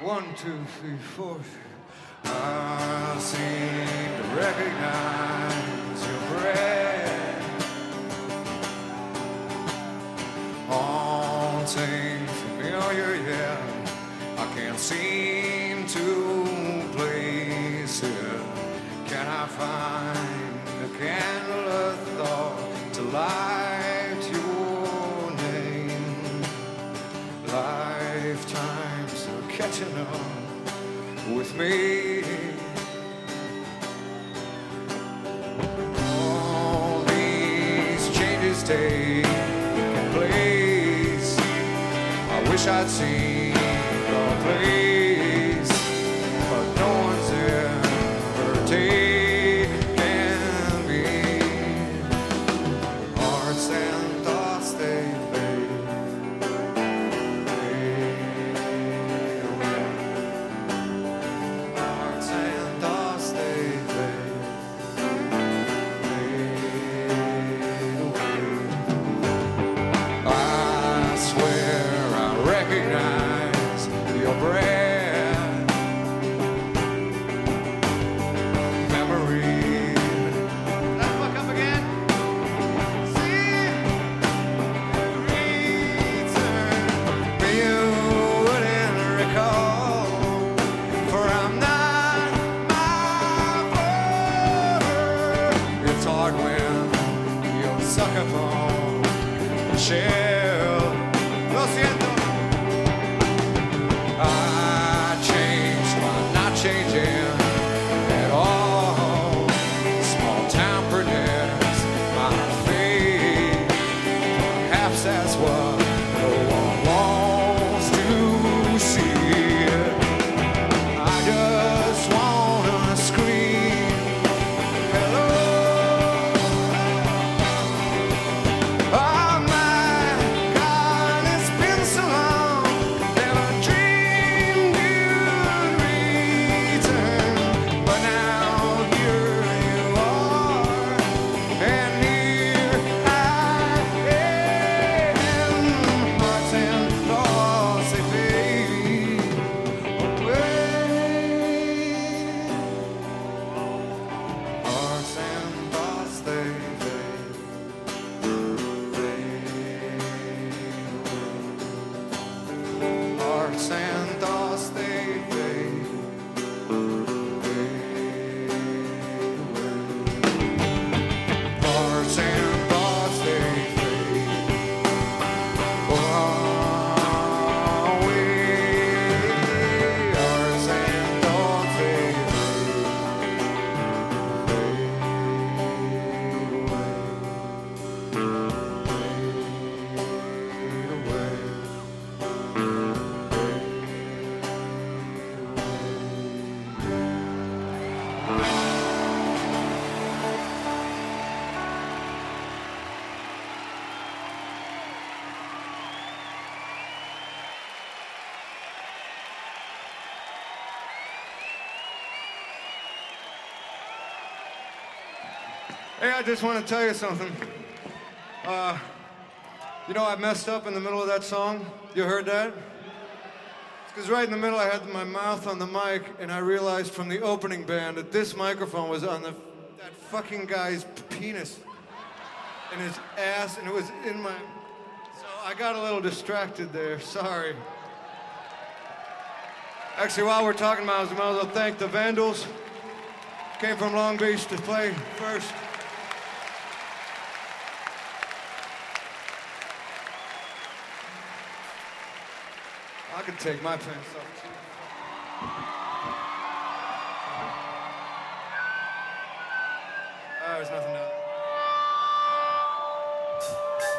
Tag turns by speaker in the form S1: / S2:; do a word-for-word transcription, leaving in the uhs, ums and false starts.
S1: One, two, three, four. I seem to recognize your breath, haunting, familiar, yeah. I can't seem to place it. Can I find a candle of thought to light your name? Lifetimes are catching up with me. All these changes take place. I wish I'd seen the place, but no one's ever taken me. Hearts and thoughts, they fade, fade away. Hearts and thoughts, they fade, fade away. I swear I recognize your breath, memory. That fuck up again. See, return. But you wouldn't recall, for I'm not my brother. It's hard when you suck upon the shell. Lo siento. I changed by not changing at all. Small town pretenders, my fate. Perhaps that's what no one wants to see. I just wanna scream, hello. Oh my God, it's been so long. Never dreamed you'd return, but now here you are, and here I am. Hearts and thoughts, they fade away. Hearts and thoughts, they fade, fade away. Hearts and thoughts, they fade, fade away. Hearts and thoughts, they fade away. Hearts and thoughts, they fade, fade away, fade away. Hey, I just want to tell you something. Uh, you know, I messed up in the middle of that song. You heard that? It's because right in the middle I had my mouth on the mic, and I realized from the opening band that this microphone was on the that fucking guy's penis and his ass, and it was in my. So I got a little distracted there. Sorry. Actually, while we're talking about it, I might as well thank the Vandals. Came from Long Beach to play first. I could take my pants off too. Oh, there's nothing down.